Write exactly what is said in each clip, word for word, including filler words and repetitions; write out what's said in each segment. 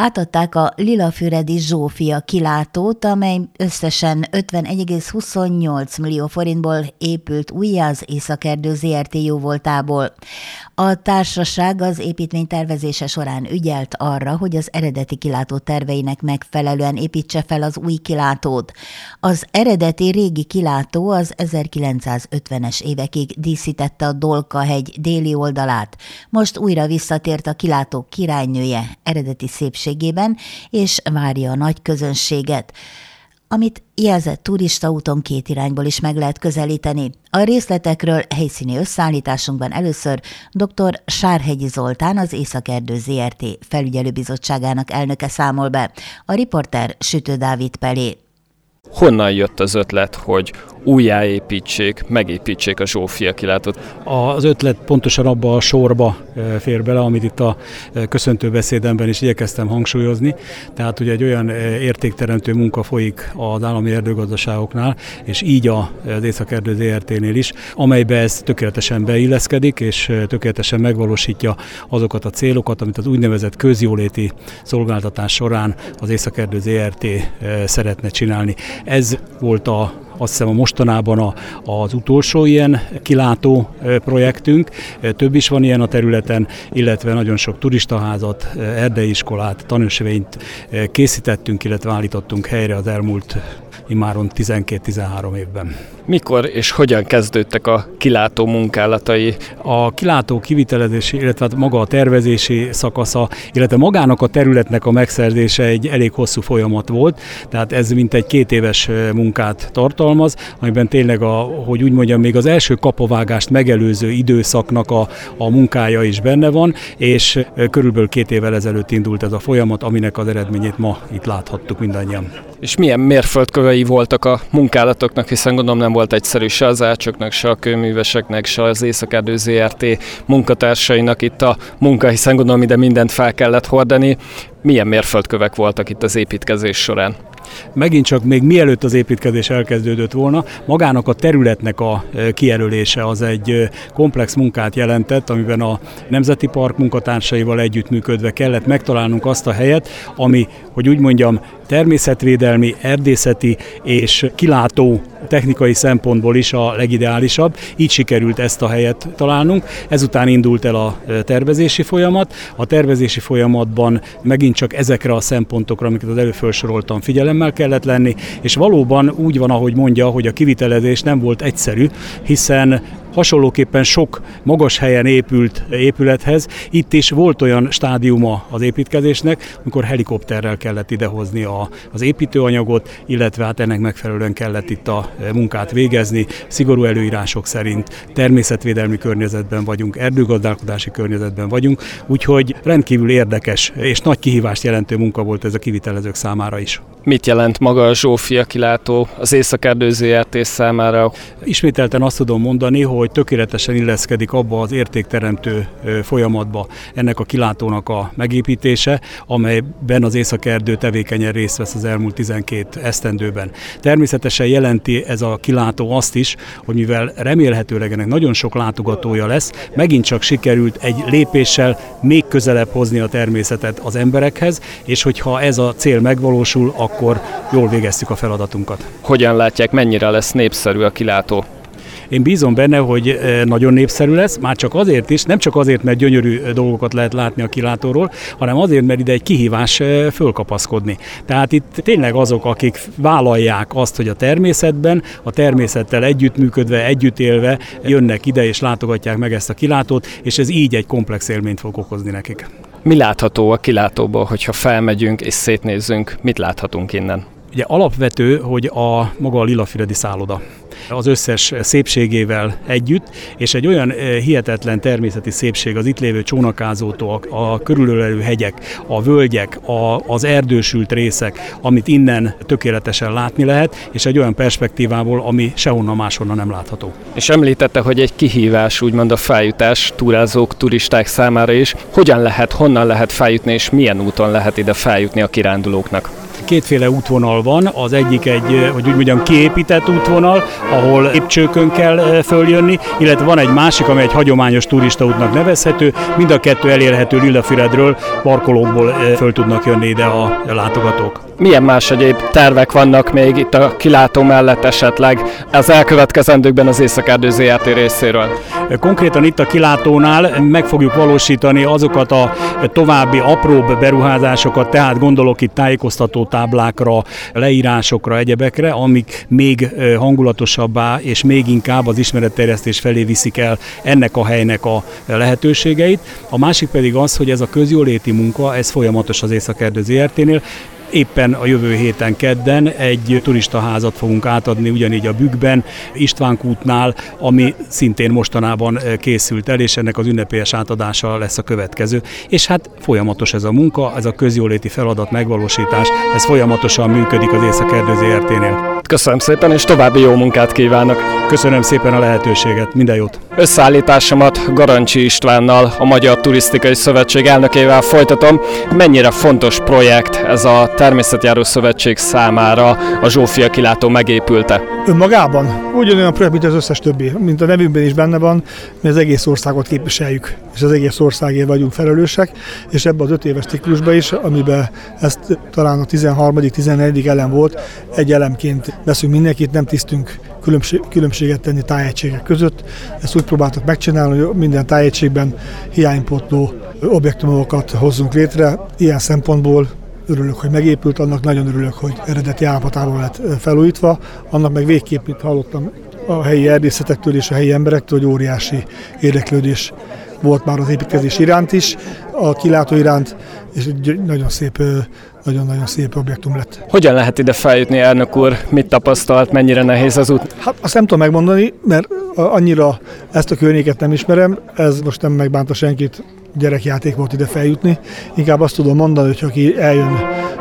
átadták a Lilafüredi Zsófia kilátót, amely összesen ötvenegy egész huszonnyolc millió forintból épült újjá az Északerdő zé er té jóvoltából. A társaság az építmény tervezése során ügyelt arra, hogy az eredeti kilátó terveinek megfelelően építse fel az új kilátót. Az eredeti régi kilátó az ezerkilencszázötvenes évekig díszítette a Dolka-hegy déli oldalát. Most újra visszatért a kilátó királynője eredeti szépségében, és várja a nagy közönséget, amit jelzett turistaúton két irányból is meg lehet közelíteni. A részletekről helyszíni összeállításunkban először dr. Sárhegyi Zoltán, az Északerdő zé er té felügyelőbizottságának elnöke számol be. A riporter Sütő Dávid Pelé. Honnan jött az ötlet, hogy újjáépítsék, megépítsék a Zsófia kilátót? Az ötlet pontosan abba a sorba fér bele, amit itt a köszöntőbeszédemben is igyekeztem hangsúlyozni. Tehát ugye egy olyan értékteremtő munka folyik az állami erdőgazdaságoknál, és így az Északerdő zé er té-nél is, amelybe ez tökéletesen beilleszkedik, és tökéletesen megvalósítja azokat a célokat, amit az úgynevezett közjóléti szolgáltatás során az Északerdő zé er té szeretne csinálni. Ez volt a azt hiszem a mostanában a, az utolsó ilyen kilátó projektünk. Több is van ilyen a területen, illetve nagyon sok turistaházat, erdeiiskolát, tanösvényt készítettünk, illetve állítottunk helyre az elmúlt immáron tizenkét-tizenhárom évben. Mikor és hogyan kezdődtek a kilátó munkálatai? A kilátó kivitelezési, illetve maga a tervezési szakasza, illetve magának a területnek a megszerzése egy elég hosszú folyamat volt, tehát ez mintegy két éves munkát tartalmaz, amiben tényleg, a, hogy úgy mondjam, még az első kapovágást megelőző időszaknak a, a munkája is benne van, és körülbelül két évvel ezelőtt indult ez a folyamat, aminek az eredményét ma itt láthattuk mindannyian. És milyen mérföldkövei voltak a munkálatoknak, hiszen gondolom nem volt egyszerű se az ácsoknak, se a kőműveseknek, se az Északerdő zé er té munkatársainak itt a munka, hiszen gondolom ide mindent fel kellett hordani. Milyen mérföldkövek voltak itt az építkezés során? Megint csak még mielőtt az építkezés elkezdődött volna, magának a területnek a kijelölése az egy komplex munkát jelentett, amiben a Nemzeti Park munkatársaival együttműködve kellett megtalálnunk azt a helyet, ami, hogy úgy mondjam, természetvédelmi, erdészeti és kilátó technikai szempontból is a legideálisabb. Így sikerült ezt a helyet találnunk. Ezután indult el a tervezési folyamat. A tervezési folyamatban megint csak ezekre a szempontokra, amiket az előbb felsoroltam, figyelemmel kellett lenni, és valóban úgy van, ahogy mondja, hogy a kivitelezés nem volt egyszerű, hiszen hasonlóképpen sok magas helyen épült épülethez, itt is volt olyan stádiuma az építkezésnek, amikor helikopterrel kellett idehozni a, az építőanyagot, illetve hát ennek megfelelően kellett itt a munkát végezni. Szigorú előírások szerint természetvédelmi környezetben vagyunk, erdőgazdálkodási környezetben vagyunk, úgyhogy rendkívül érdekes és nagy kihívást jelentő munka volt ez a kivitelezők számára is. Mit jelent maga a Zsófia kilátó az Északerdő zé er té számára? Ismételten azt tudom mondani, hogy tökéletesen illeszkedik abba az értékteremtő folyamatba ennek a kilátónak a megépítése, amelyben az Északerdő tevékenyen részt vesz az elmúlt tizenkét esztendőben. Természetesen jelenti ez a kilátó azt is, hogy mivel remélhetőleg ennek nagyon sok látogatója lesz, megint csak sikerült egy lépéssel még közelebb hozni a természetet az emberekhez, és hogyha ez a cél megvalósul, akkor jól végeztük a feladatunkat. Hogyan látják, mennyire lesz népszerű a kilátó? Én bízom benne, hogy nagyon népszerű lesz, már csak azért is, nem csak azért, mert gyönyörű dolgokat lehet látni a kilátóról, hanem azért, mert ide egy kihívás fölkapaszkodni. Tehát itt tényleg azok, akik vállalják azt, hogy a természetben, a természettel együttműködve, együtt élve jönnek ide és látogatják meg ezt a kilátót, és ez így egy komplex élményt fog okozni nekik. Mi látható a kilátóból, hogyha felmegyünk és szétnézzünk, mit láthatunk innen? Ugye alapvető, hogy a maga a Lilafüredi szálloda az összes szépségével együtt, és egy olyan hihetetlen természeti szépség az itt lévő csónakázótól, a, a körülölelő hegyek, a völgyek, a, az erdősült részek, amit innen tökéletesen látni lehet, és egy olyan perspektívából, ami sehonnan máshonnan nem látható. És említette, hogy egy kihívás, úgymond a feljutás túrázók, turisták számára is. Hogyan lehet, honnan lehet feljutni, és milyen úton lehet ide feljutni a kirándulóknak? Kétféle útvonal van, az egyik egy, hogy úgy mondjam, kiépített útvonal, ahol lépcsőkön kell följönni, illetve van egy másik, ami egy hagyományos turistaútnak nevezhető, mind a kettő elérhető Lillafüredről, parkolókból föl tudnak jönni ide a látogatók. Milyen más egyéb tervek vannak még itt a kilátó mellett esetleg az elkövetkezendőkben az Észak-Erdő zé er té részéről? Konkrétan itt a kilátónál meg fogjuk valósítani azokat a további apróbb beruházásokat, tehát gondolok itt tájékoztató táblákra, leírásokra, egyebekre, amik még hangulatosabbá és még inkább az ismeretterjesztés felé viszik el ennek a helynek a lehetőségeit. A másik pedig az, hogy ez a közjóléti munka, ez folyamatos az Észak-Erdő zé er té-nél. Éppen a jövő héten kedden egy turistaházat fogunk átadni ugyanígy a Bükkben, István kútnál, ami szintén mostanában készült el, és ennek az ünnepélyes átadása lesz a következő. És hát folyamatos ez a munka, ez a közjóléti feladat megvalósítás, ez folyamatosan működik az Észak-Erdő zé er té-nél. Köszönöm szépen, és további jó munkát kívánok! Köszönöm szépen a lehetőséget, minden jót! Összeállításomat Garancsi Istvánnal, a Magyar Turisztikai Szövetség elnökével folytatom. Mennyire fontos projekt ez a Természetjáró Szövetség számára a Zsófia kilátó megépülte? Önmagában ugyanolyan projekt, mint az összes többi, mint a nevünkben is benne van, mi az egész országot képviseljük, és az egész országért vagyunk felelősek, és ebben az öt éves ciklusban is, amiben ezt talán a tizenharmadik tizennegyedik elem volt, egy elemként veszünk mindenkit, nem tisztünk különbség, különbséget tenni tájegységek között. Ezt úgy próbáltak megcsinálni, hogy minden tájegységben hiánypótló objektumokat hozzunk létre. Ilyen szempontból örülök, hogy megépült, annak nagyon örülök, hogy eredeti állapotában lett felújítva. Annak meg végképp, mint hallottam a helyi erdészetektől és a helyi emberektől, hogy óriási érdeklődés volt már az építkezés iránt is, a kilátó iránt, és egy nagyon szép, nagyon-nagyon szép objektum lett. Hogyan lehet ide feljutni, elnök úr? Mit tapasztalt? Mennyire nehéz az út? Hát azt nem tudom megmondani, mert annyira ezt a környéket nem ismerem, ez most nem megbánta senkit, gyerekjáték volt ide feljutni. Inkább azt tudom mondani, hogy aki eljön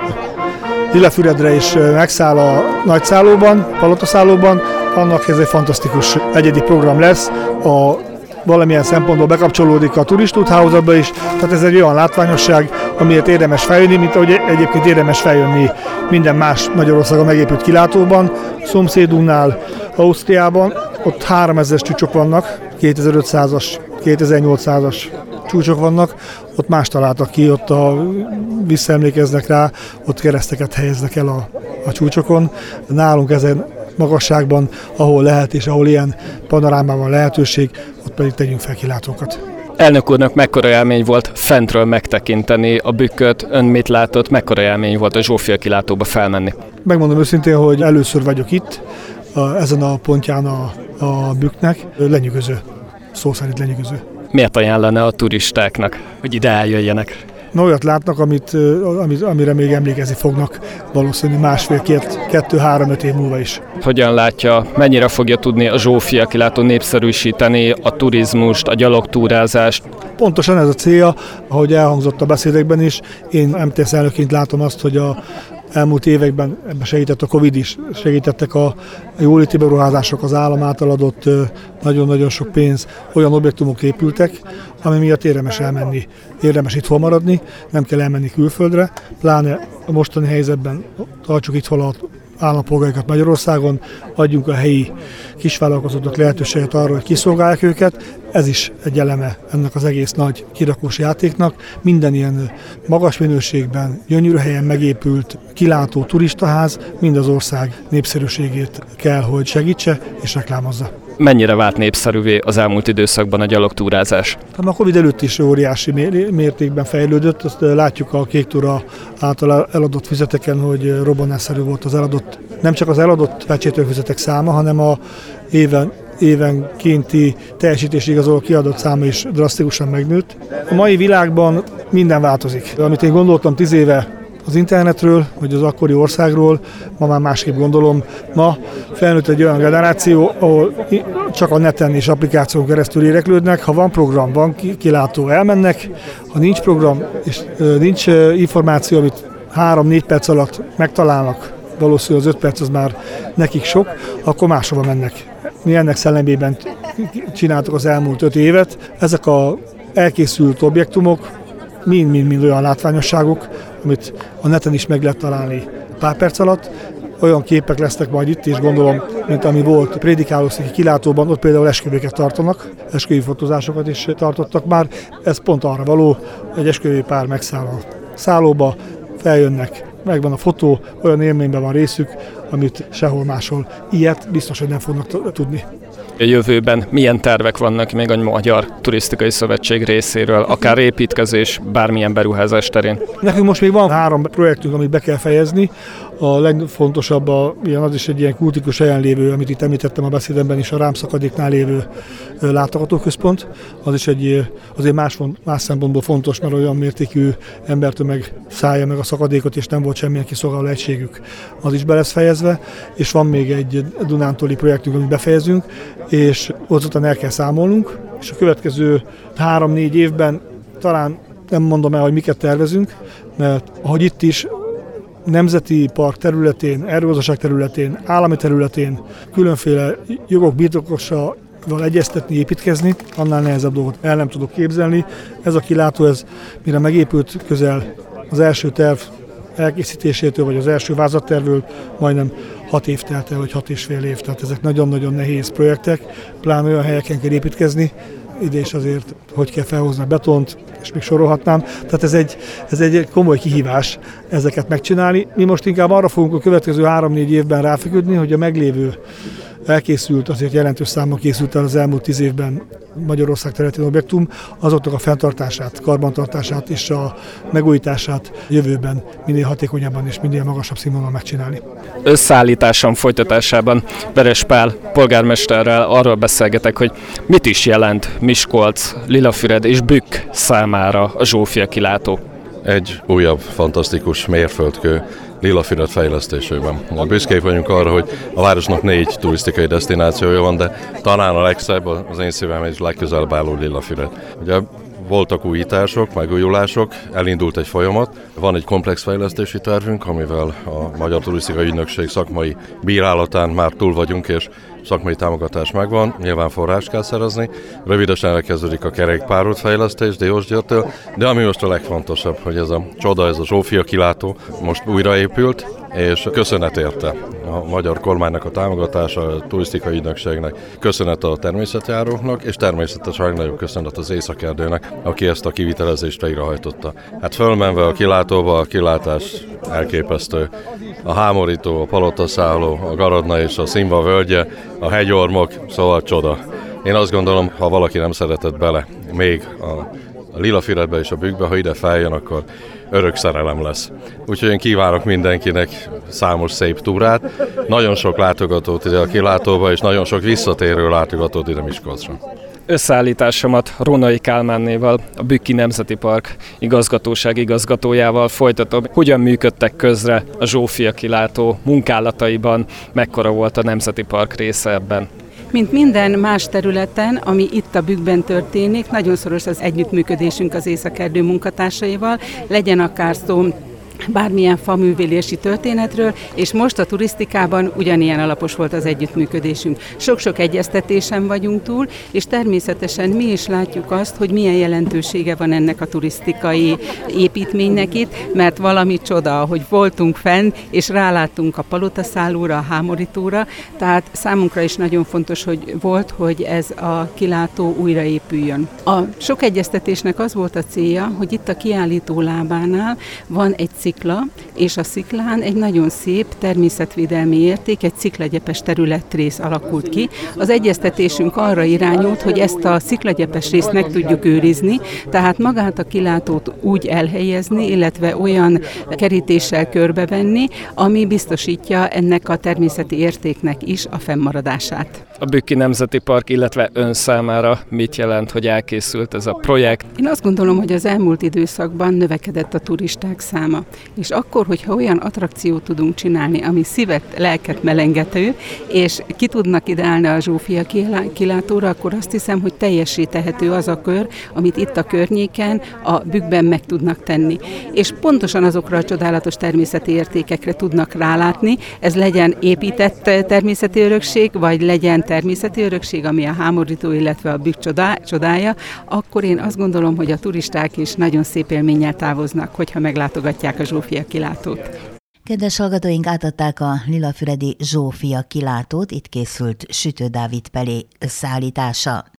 Lillafüredre és megszáll a nagyszállóban, palotaszállóban, annak ez egy fantasztikus egyedi program lesz. A valamilyen szempontból bekapcsolódik a turistúthálózatba is, tehát ez egy olyan látványosság, amiért érdemes feljönni, mint ahogy egyébként érdemes feljönni minden más Magyarországon megépült kilátóban. Szomszédunknál, Ausztriában, ott háromezres csúcsok vannak, kétezer-ötszázas, kétezer-nyolcszázas csúcsok vannak, ott más találtak ki, ott a, visszaemlékeznek rá, ott kereszteket helyeznek el a, a csúcsokon. Nálunk ezen magasságban, ahol lehet és ahol ilyen panorámában van lehetőség, ott pedig tegyünk fel kilátókat. Elnök úrnak mekkora élmény volt fentről megtekinteni a Bükköt, ön mit látott, mekkora élmény volt a Zsófia kilátóba felmenni? Megmondom őszintén, hogy először vagyok itt, a, ezen a pontján a, a Bükknek, lenyűgöző, szó szerint lenyűgöző. Miért ajánlana a turistáknak, hogy ide eljöjjenek? Na, olyat látnak, amit, amit, amire még emlékezni fognak valószínűleg másfél, két, kettő, három, öt év múlva is. Hogyan látja, mennyire fogja tudni a Zsófia kilátó népszerűsíteni a turizmust, a gyalogtúrázást? Pontosan ez a célja, ahogy elhangzott a beszédekben is. Én em té es elnökként látom azt, hogy a elmúlt években ebben segített a Covid is, segítettek a jóléti beruházások, az állam által adott nagyon-nagyon sok pénz, olyan objektumok épültek, ami miatt érdemes elmenni, érdemes itthon maradni, nem kell elmenni külföldre, pláne a mostani helyzetben tartsuk itthon az állampolgárokat Magyarországon, adjunk a helyi kisvállalkozóknak lehetőséget arra, hogy kiszolgálják őket. Ez is egy eleme ennek az egész nagy kirakós játéknak. Minden ilyen magas minőségben, gyönyörű helyen megépült kilátó turistaház mind az ország népszerűségét kell, hogy segítse és reklámozza. Mennyire vált népszerűvé az elmúlt időszakban a gyalogtúrázás? Hát a Covid előtt is óriási mértékben fejlődött. Azt látjuk a Kék Túra által eladott füzeteken, hogy robbanásszerű volt az eladott, nem csak az eladott pecsétőfüzetek száma, hanem a éven évenkénti teljesítési igazoló kiadott száma is drasztikusan megnőtt. A mai világban minden változik. Amit én gondoltam tíz éve az internetről, vagy az akkori országról, ma már másképp gondolom. Ma felnőtt egy olyan generáció, ahol csak a neten és applikáción keresztül éreklődnek. Ha van program, van kilátó, elmennek. Ha nincs program és nincs információ, amit három-négy perc alatt megtalálnak, valószínűleg az öt perc az már nekik sok, akkor máshova mennek. Mi ennek szellemében csináltuk az elmúlt öt évet. Ezek az elkészült objektumok mind-mind-mind olyan látványosságok, amit a neten is meg lehet találni pár perc alatt. Olyan képek lesznek majd itt is, gondolom, mint ami volt Prédikálószéki kilátóban, ott például esküvőket tartanak, esküvői fotózásokat is tartottak már. Ez pont arra való, egy esküvői pár megszáll a szállóba, feljönnek, megvan a fotó, olyan élményben van részük, amit sehol máshol ilyet biztos, hogy nem fognak tudni. A jövőben milyen tervek vannak még a Magyar Turisztikai Szövetség részéről, akár építkezés, bármilyen beruházás terén? Nekünk most még van három projektünk, amit be kell fejezni. A legfontosabb a, ilyen, az is egy ilyen kultikus helyen lévő, amit itt említettem a beszédemben is, a Rámszakadéknál lévő látogatóközpont. Az is egy, azért más, más szempontból fontos, mert olyan mértékű embertömeg szállja meg a szakadékot, és nem volt semmilyen kiszolgáló egységük. Az is be lesz fejezve, és van még egy dunántúli projektünk, amit befejezünk, és azután el kell számolnunk, és a következő három-négy évben talán nem mondom el, hogy miket tervezünk, mert ahogy itt is, nemzeti park területén, erdőgazdaság területén, állami területén különféle jogok birtokosával egyeztetni, építkezni, annál nehezebb dolgot el nem tudok képzelni. Ez a kilátó, ez mire megépült, közel az első terv elkészítésétől, vagy az első vázlattervről majdnem hat év telt el, vagy hat és fél év. Tehát ezek nagyon-nagyon nehéz projektek, pláne olyan helyeken kell építkezni, ide is azért, hogy kell felhozni a betont, és még sorolhatnám. Tehát ez egy, ez egy komoly kihívás ezeket megcsinálni. Mi most inkább arra fogunk a következő három-négy évben ráfeküdni, hogy a meglévő elkészült, azért jelentős számban készült el az elmúlt tíz évben Magyarország területén objektum, azoknak a fenntartását, karbantartását és a megújítását jövőben minél hatékonyabban és minél magasabb színvonalon megcsinálni. Összeállításom folytatásában Veres Pál polgármesterrel arról beszélgetek, hogy mit is jelent Miskolc, Lilafüred és Bükk számára a Zsófia kilátó. Egy újabb fantasztikus mérföldkő Lilafüred fejlesztésében. Büszkék vagyunk arra, hogy a városnak négy turisztikai desztinációja van, de talán a legszebb, az én szívem is legközelebb álló Lilafüred. Ugye voltak újítások, megújulások, elindult egy folyamat, van egy komplex fejlesztési tervünk, amivel a Magyar Turisztikai Ügynökség szakmai bírálatán már túl vagyunk, és szakmai támogatás megvan, nyilván forrás kell szerezni. Rövidesen elkezdődik a kerékpárút fejlesztés Diósgyőrtől, de ami most a legfontosabb, hogy ez a csoda, ez a Zsófia kilátó most újraépült, és köszönet érte a magyar kormánynak a támogatása, a turisztikai ügynökségnek, köszönet a természetjáróknak, és természetesen nagyon köszönet az Északerdőnek, aki ezt a kivitelezést végrehajtotta. Hát fölmenve a kilátóba, a kilátás elképesztő. A hámorító, a palotaszálló, a Garadna és a Szimva völgye, a hegyormok, szóval csoda. Én azt gondolom, ha valaki nem szeretett bele még a a Lilafüredbe és a Bükkbe, ha ide feljön, akkor örök szerelem lesz. Úgyhogy én kívánok mindenkinek számos szép túrát, nagyon sok látogatót ide a kilátóba, és nagyon sok visszatérő látogatót ide Miskolcra. Összeállításomat Rónai Kálmánnéval, a Bükki Nemzeti Park igazgatóság igazgatójával folytatom. Hogyan működtek közre a Zsófia kilátó munkálataiban, mekkora volt a Nemzeti Park része ebben? Mint minden más területen, ami itt a Bükkben történik, nagyon szoros az együttműködésünk az Északerdő munkatársaival, legyen akár szó bármilyen faművélési történetről, és most a turisztikában ugyanilyen alapos volt az együttműködésünk. Sok-sok egyeztetésen vagyunk túl, és természetesen mi is látjuk azt, hogy milyen jelentősége van ennek a turisztikai építménynek itt, mert valami csoda, hogy voltunk fenn, és ráláttunk a palotaszállóra, a hámorítóra, tehát számunkra is nagyon fontos, hogy volt, hogy ez a kilátó újraépüljön. A sok egyeztetésnek az volt a célja, hogy itt a kiállító lábánál van egy szikla, és a sziklán egy nagyon szép természetvédelmi érték, egy sziklagyepes területrész alakult ki. Az egyeztetésünk arra irányult, hogy ezt a sziklagyepes részt meg tudjuk őrizni, tehát magát a kilátót úgy elhelyezni, illetve olyan kerítéssel körbevenni, ami biztosítja ennek a természeti értéknek is a fennmaradását. A Bükki Nemzeti Park, illetve ön számára mit jelent, hogy elkészült ez a projekt? Én azt gondolom, hogy az elmúlt időszakban növekedett a turisták száma. És akkor, hogyha olyan attrakciót tudunk csinálni, ami szívet, lelket melengető, és ki tudnak ide állni a Zsófia kilátóra, akkor azt hiszem, hogy teljessé tehető az a kör, amit itt a környéken, a Bükkben meg tudnak tenni. És pontosan azokra a csodálatos természeti értékekre tudnak rálátni, ez legyen épített természeti örökség, vagy legyen természeti örökség, ami a hámorító, illetve a Bükk csodája, akkor én azt gondolom, hogy a turisták is nagyon szép élménnyel távoznak, hogyha meglátogatják a Zsófia kilátót. Kedves hallgatóink, átadták a Lilafüredi Zsófia kilátót, itt készült Sütő Dávid Pelé összeállítása.